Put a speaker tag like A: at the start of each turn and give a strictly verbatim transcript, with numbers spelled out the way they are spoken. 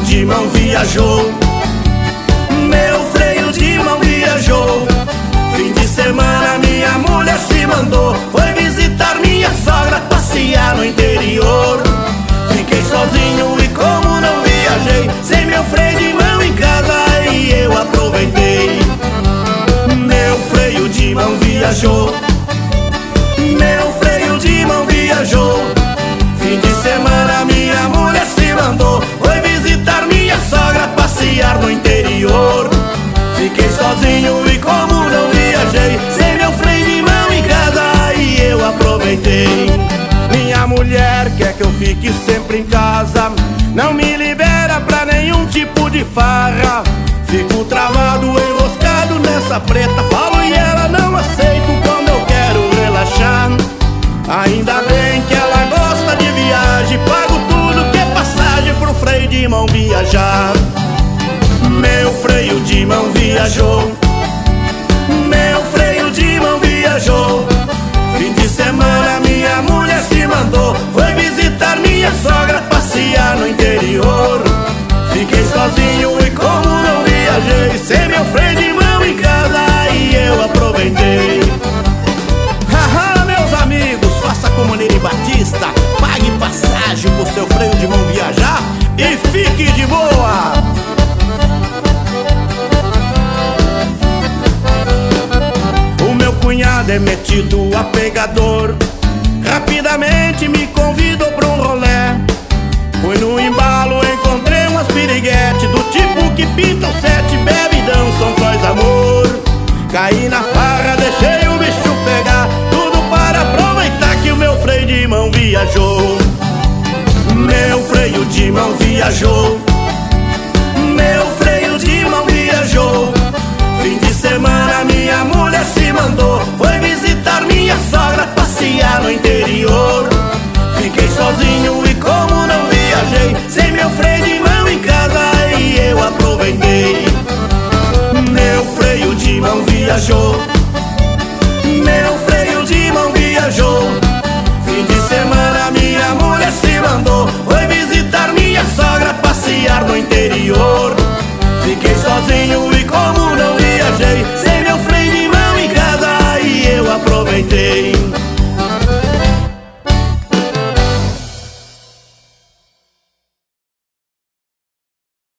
A: de mão viajou. Meu freio de mão viajou. Fim de semana minha mulher se mandou. Foi visitar minha sogra, passear no interior. Fiquei sozinho e como não viajei, sem meu freio de mão em casa, aí eu aproveitei. Meu freio de mão viajou. Meu freio de mão viajou. Fim de semana minha mulher se mandou. Foi visitar minha sogra, passear no interior. Fiquei sozinho e como não viajei, sem meu freio de mão em casa, aí eu aproveitei. Minha mulher quer que eu fique sempre em casa, não me libera pra nenhum tipo de farra. Fico travado, enroscado nessa preta, falo e ela não aceita quando eu quero relaxar. Ainda bem que ela gosta de viagem, pago tudo que é passagem pro freio de mão viajar. Meu freio de mão viajou. Meu freio de mão viajou. Fim de semana minha mulher se mandou. Foi visitar minha sogra, passear no interior. Fiquei sozinho e como não viajei, sem meu freio de mão em casa, aí eu aproveitei. Haha, meus amigos, faça como Neri Batista, pague passagem pro seu freio de mão viajar e fique de boa. O meu cunhado é metido a pegador, rapidamente me convidou pra um rolé. Fui no embalo, encontrei umas piriguete, do tipo que pintam sete, bebe e dançam, faz amor. Caí na farra, deixei o bicho pegar, tudo para aproveitar que o meu freio de mão viajou. Meu freio de mão viajou. Meu freio de mão viajou. Fim de semana minha mulher se mandou. Foi visitar minha sogra, passear no interior. Fiquei sozinho e como não viajei, sem meu freio de mão em casa, aí eu aproveitei. Meu freio de mão viajou.